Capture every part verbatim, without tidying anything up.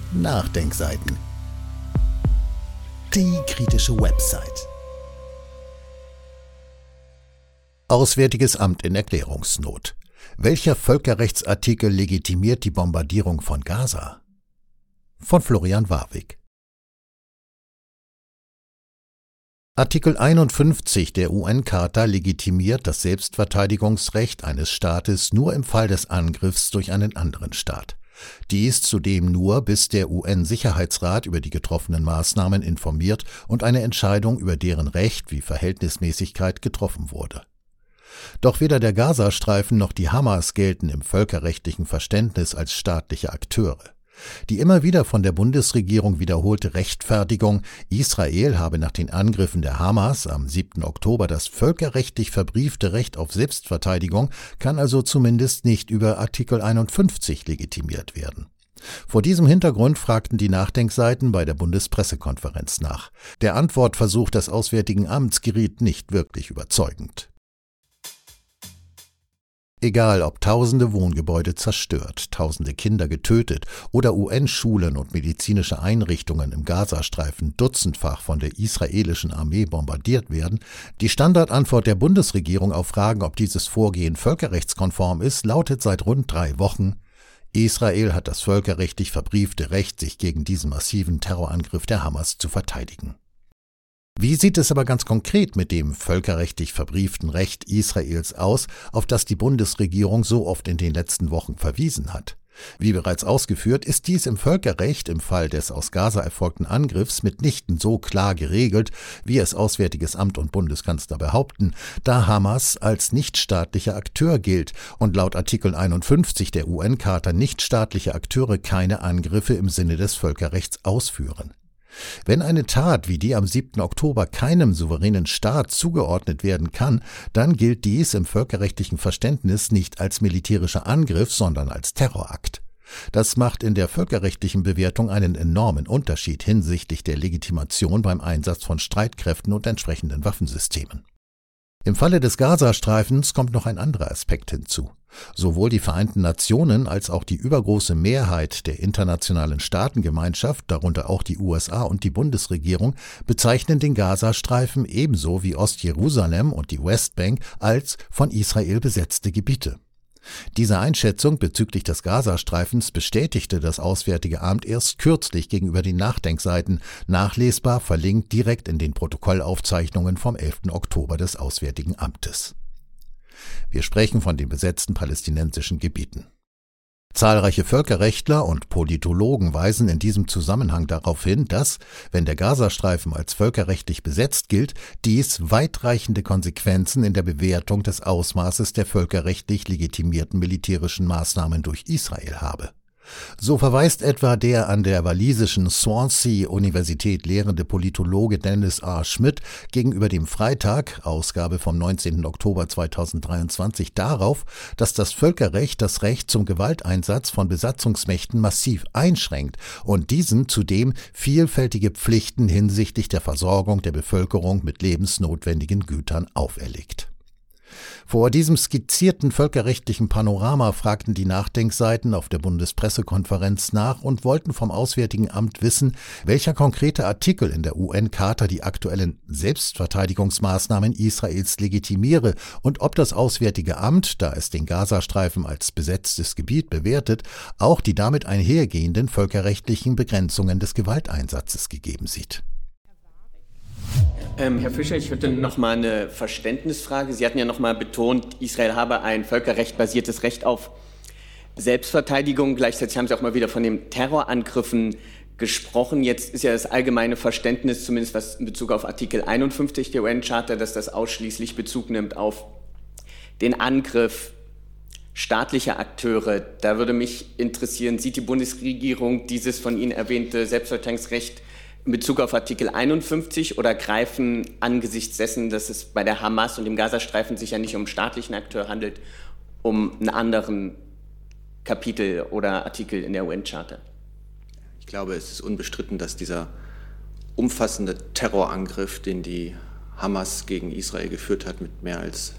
Nachdenkseiten. Die kritische Website. Auswärtiges Amt in Erklärungsnot. Welcher Völkerrechtsartikel legitimiert die Bombardierung von Gaza? Von Florian Warwick. Artikel einundfünfzig der U N-Charta legitimiert das Selbstverteidigungsrecht eines Staates nur im Fall des Angriffs durch einen anderen Staat. Dies zudem nur, bis der U N-Sicherheitsrat über die getroffenen Maßnahmen informiert und eine Entscheidung über deren Recht wie Verhältnismäßigkeit getroffen wurde. Doch weder der Gazastreifen noch die Hamas gelten im völkerrechtlichen Verständnis als staatliche Akteure. Die immer wieder von der Bundesregierung wiederholte Rechtfertigung, Israel habe nach den Angriffen der Hamas am siebten Oktober das völkerrechtlich verbriefte Recht auf Selbstverteidigung, kann also zumindest nicht über Artikel einundfünfzig legitimiert werden. Vor diesem Hintergrund fragten die Nachdenkseiten bei der Bundespressekonferenz nach. Der Antwortversuch des Auswärtigen Amts geriet nicht wirklich überzeugend. Egal ob tausende Wohngebäude zerstört, tausende Kinder getötet oder U N-Schulen und medizinische Einrichtungen im Gazastreifen dutzendfach von der israelischen Armee bombardiert werden, die Standardantwort der Bundesregierung auf Fragen, ob dieses Vorgehen völkerrechtskonform ist, lautet seit rund drei Wochen: Israel hat das völkerrechtlich verbriefte Recht, sich gegen diesen massiven Terrorangriff der Hamas zu verteidigen. Wie sieht es aber ganz konkret mit dem völkerrechtlich verbrieften Recht Israels aus, auf das die Bundesregierung so oft in den letzten Wochen verwiesen hat? Wie bereits ausgeführt, ist dies im Völkerrecht im Fall des aus Gaza erfolgten Angriffs mitnichten so klar geregelt, wie es Auswärtiges Amt und Bundeskanzler behaupten, da Hamas als nichtstaatlicher Akteur gilt und laut Artikel einundfünfzig der U N-Charta nichtstaatliche Akteure keine Angriffe im Sinne des Völkerrechts ausführen. Wenn eine Tat wie die am siebten Oktober keinem souveränen Staat zugeordnet werden kann, dann gilt dies im völkerrechtlichen Verständnis nicht als militärischer Angriff, sondern als Terrorakt. Das macht in der völkerrechtlichen Bewertung einen enormen Unterschied hinsichtlich der Legitimation beim Einsatz von Streitkräften und entsprechenden Waffensystemen. Im Falle des Gazastreifens kommt noch ein anderer Aspekt hinzu. Sowohl die Vereinten Nationen als auch die übergroße Mehrheit der internationalen Staatengemeinschaft, darunter auch die U S A und die Bundesregierung, bezeichnen den Gazastreifen ebenso wie Ostjerusalem und die Westbank als von Israel besetzte Gebiete. Diese Einschätzung bezüglich des Gazastreifens bestätigte das Auswärtige Amt erst kürzlich gegenüber den Nachdenkseiten, nachlesbar verlinkt direkt in den Protokollaufzeichnungen vom elften Oktober des Auswärtigen Amtes. Wir sprechen von den besetzten palästinensischen Gebieten. Zahlreiche Völkerrechtler und Politologen weisen in diesem Zusammenhang darauf hin, dass, wenn der Gazastreifen als völkerrechtlich besetzt gilt, dies weitreichende Konsequenzen in der Bewertung des Ausmaßes der völkerrechtlich legitimierten militärischen Maßnahmen durch Israel habe. So verweist etwa der an der walisischen Swansea-Universität lehrende Politologe Dennis R. Schmidt gegenüber dem Freitag, Ausgabe vom neunzehnten Oktober zweitausenddreiundzwanzig, darauf, dass das Völkerrecht das Recht zum Gewalteinsatz von Besatzungsmächten massiv einschränkt und diesen zudem vielfältige Pflichten hinsichtlich der Versorgung der Bevölkerung mit lebensnotwendigen Gütern auferlegt. Vor diesem skizzierten völkerrechtlichen Panorama fragten die Nachdenkseiten auf der Bundespressekonferenz nach und wollten vom Auswärtigen Amt wissen, welcher konkrete Artikel in der U N-Charta die aktuellen Selbstverteidigungsmaßnahmen Israels legitimiere und ob das Auswärtige Amt, da es den Gazastreifen als besetztes Gebiet bewertet, auch die damit einhergehenden völkerrechtlichen Begrenzungen des Gewalteinsatzes gegeben sieht. Ähm, Herr Fischer, ich hätte noch mal eine Verständnisfrage. Sie hatten ja noch mal betont, Israel habe ein völkerrechtbasiertes Recht auf Selbstverteidigung. Gleichzeitig haben Sie auch mal wieder von den Terrorangriffen gesprochen. Jetzt ist ja das allgemeine Verständnis, zumindest was in Bezug auf Artikel einundfünfzig der U N-Charta, dass das ausschließlich Bezug nimmt auf den Angriff staatlicher Akteure. Da würde mich interessieren, sieht die Bundesregierung dieses von Ihnen erwähnte Selbstverteidigungsrecht in Bezug auf Artikel einundfünfzig oder greifen angesichts dessen, dass es bei der Hamas und dem Gazastreifen sich ja nicht um einen staatlichen Akteur handelt, um einen anderen Kapitel oder Artikel in der U N-Charta? Ich glaube, es ist unbestritten, dass dieser umfassende Terrorangriff, den die Hamas gegen Israel geführt hat, mit mehr als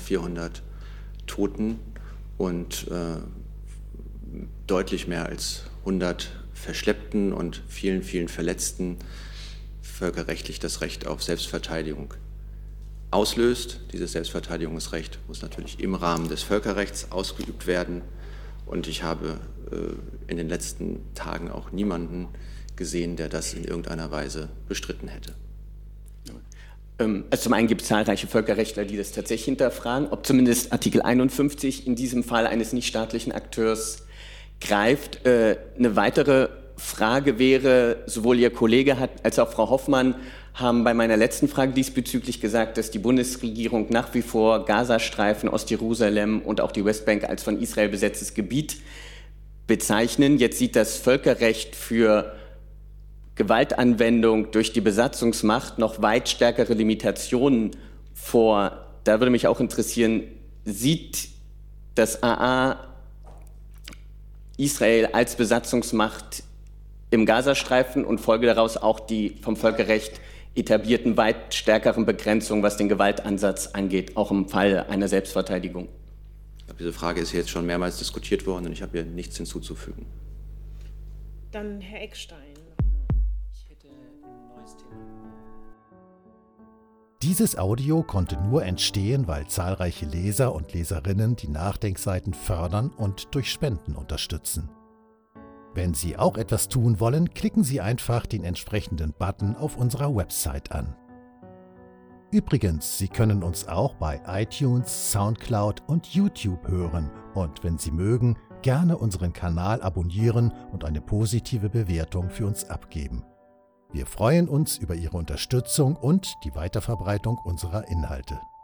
eintausendvierhundert Toten und äh, deutlich mehr als hundert Verschleppten und vielen, vielen Verletzten völkerrechtlich das Recht auf Selbstverteidigung auslöst. Dieses Selbstverteidigungsrecht muss natürlich im Rahmen des Völkerrechts ausgeübt werden. Und ich habe äh, in den letzten Tagen auch niemanden gesehen, der das in irgendeiner Weise bestritten hätte. Also zum einen gibt es zahlreiche Völkerrechtler, die das tatsächlich hinterfragen, ob zumindest Artikel einundfünfzig in diesem Fall eines nichtstaatlichen Akteurs greift. Äh, eine weitere Frage wäre, sowohl Ihr Kollege hat, als auch Frau Hoffmann haben bei meiner letzten Frage diesbezüglich gesagt, dass die Bundesregierung nach wie vor Gazastreifen, Ostjerusalem und auch die Westbank als von Israel besetztes Gebiet bezeichnen. Jetzt sieht das Völkerrecht für Gewaltanwendung durch die Besatzungsmacht noch weit stärkere Limitationen vor. Da würde mich auch interessieren, sieht das A A Israel als Besatzungsmacht im Gazastreifen und folge daraus auch die vom Völkerrecht etablierten weit stärkeren Begrenzungen, was den Gewaltansatz angeht, auch im Fall einer Selbstverteidigung? Ich glaube, diese Frage ist jetzt schon mehrmals diskutiert worden und ich habe hier nichts hinzuzufügen. Dann Herr Eckstein. Ich hätte ein neues Thema. Dieses Audio konnte nur entstehen, weil zahlreiche Leser und Leserinnen die Nachdenkseiten fördern und durch Spenden unterstützen. Wenn Sie auch etwas tun wollen, klicken Sie einfach den entsprechenden Button auf unserer Website an. Übrigens, Sie können uns auch bei iTunes, Soundcloud und YouTube hören und wenn Sie mögen, gerne unseren Kanal abonnieren und eine positive Bewertung für uns abgeben. Wir freuen uns über Ihre Unterstützung und die Weiterverbreitung unserer Inhalte.